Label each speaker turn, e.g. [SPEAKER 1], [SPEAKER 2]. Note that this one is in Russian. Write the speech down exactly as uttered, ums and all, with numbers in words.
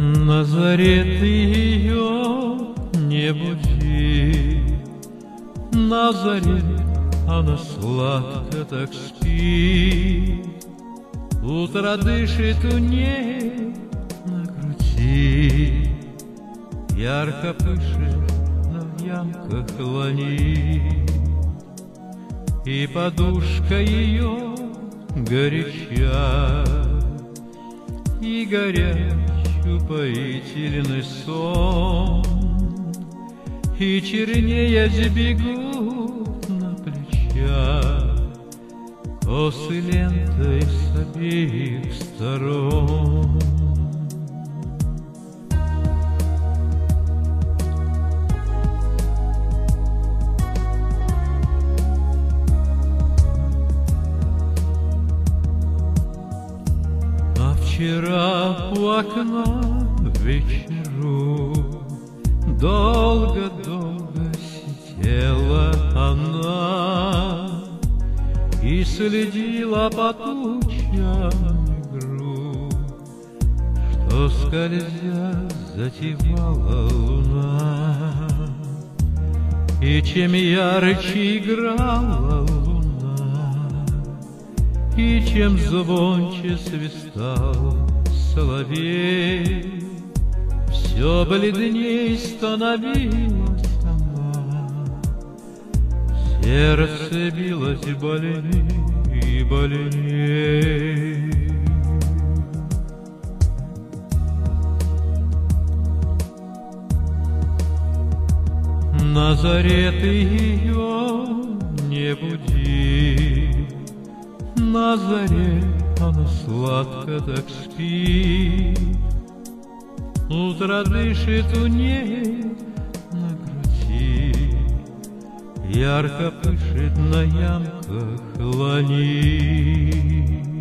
[SPEAKER 1] На заре ты ее не буди, на заре она сладко так спит, утро дышит у ней на груди, ярко пышет на ямках лани, и подушка ее горяча, и горячий упоительный сон, и чернея бегут на плечах косы лентой с обеих сторон. Вчера у окна в вечеру долго-долго сидела она и следила по тучам игру, что, скользя, затевала луна. И чем ярче играла луна, и чем звонче свистал соловей, все бледней становилась она, сердце билось больней и больней. На заре ты ее не буди, на заре она сладко так спит, утро дышит у ней на груди, ярко пышет на ямках лани.